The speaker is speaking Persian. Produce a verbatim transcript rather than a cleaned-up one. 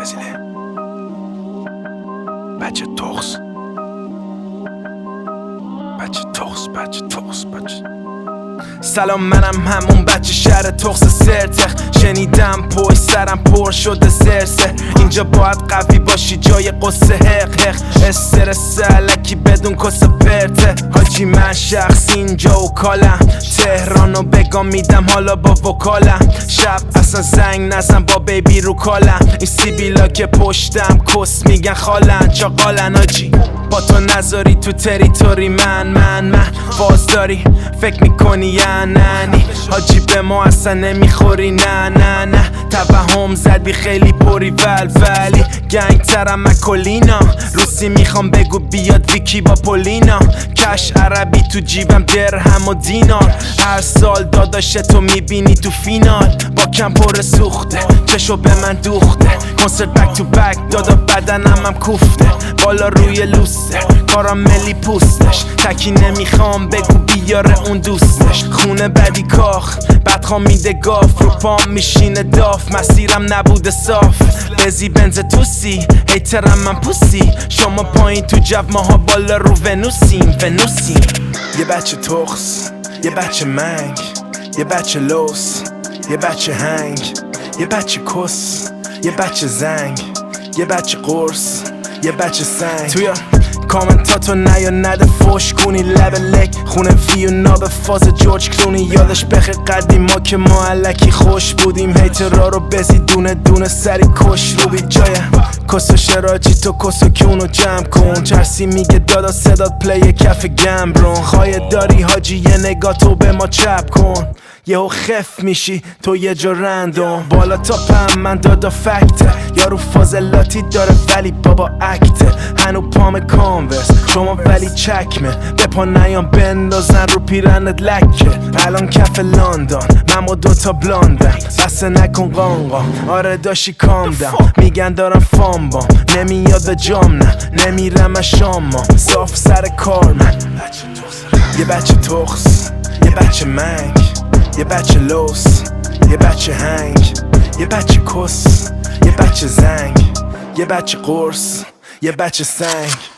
بزیله بچه تخص بچه تخص بچه تخص بچه سلام، منم همون بچه شهر تخص سرتخ. شنیدم پوی سرم پر شده سرسه. اینجا باید قوی باشی جای قصه حق حق. استرس علکی بدون کس پرته. حاجی من شخص اینجا و کالم تهرانو بگم میدم حالا با وکالم. شب اصلا زنگ نزن با بیبی رو کالم. این سیبیلا که پشتم کس میگن خالن چاقالن. حاجی با تو نذاری تو تریتوری من من من فاز داری فکر میکنی یا ننی. حاجی به ما اصلا نمیخوری نه نه نه. توهم زدی خیلی پری ول ولی گنگ ترم اکولینا. روسی میخوام بگو بیاد ویکی با پولینا. کش عربی تو جیبم درهم و دینار. هر سال داداش تو میبینی تو فینال. با کم پر سوخته چشو به من دوخته. کنسرت بک تو بک دادا بدنم هم کوفته. بالا روی لوسته کاراملی پوستش. تکی نمیخوام بگو بیاره اون دوستش. خونه بدی کاخ بدخوام میده گاف. رو پام میشینه داف مسیرم نبوده صاف. بزی بنز توسی هیترم من پوسی. شما پایین تو جو ماها بالا رو ونوسیم ونوسیم. یه بچه تخص یه بچه منگ یه بچه لوس یه بچه هنگ یه بچه کس یه بچه زنگ یه بچه قرص یه بچه سنگ. تویا کامنتاتو نیا نده فوش کنی لب لک. خونه ویونا به فاز جورج کلونی. یادش بخیر قدیما که ما علکی خوش بودیم. هیترا رو بزی دونه دونه سری کش رو بی جای کسو شراجی تو کسو که اونو جمع کن. چرسی میگه دادا صدات پلی کف گمبرون. خواهی داری حاجی یه نگاه تو به ما چپ کن. یهو خف میشی تو یه جا رندم. بالا تا پم من دادا فکته. یارو فاضلاتی داره ولی بابا اکته. هنو پام کانورس شما ولی چکمه. به پا نیام بندازن رو پیرنت لکه. الان کف لندن من با دوتا بلاندم. بسه نکن قانقا آره داشی کامدم. میگن دارم فام بام نمیاد به جام نه. نمیرم شاما صاف سر کار من. یه بچه تخص یه بچه منگ یه بچه لوس یه بچه هنگ یه بچه کس یه بچه زنگ یه بچه قرص یه بچه سنگ.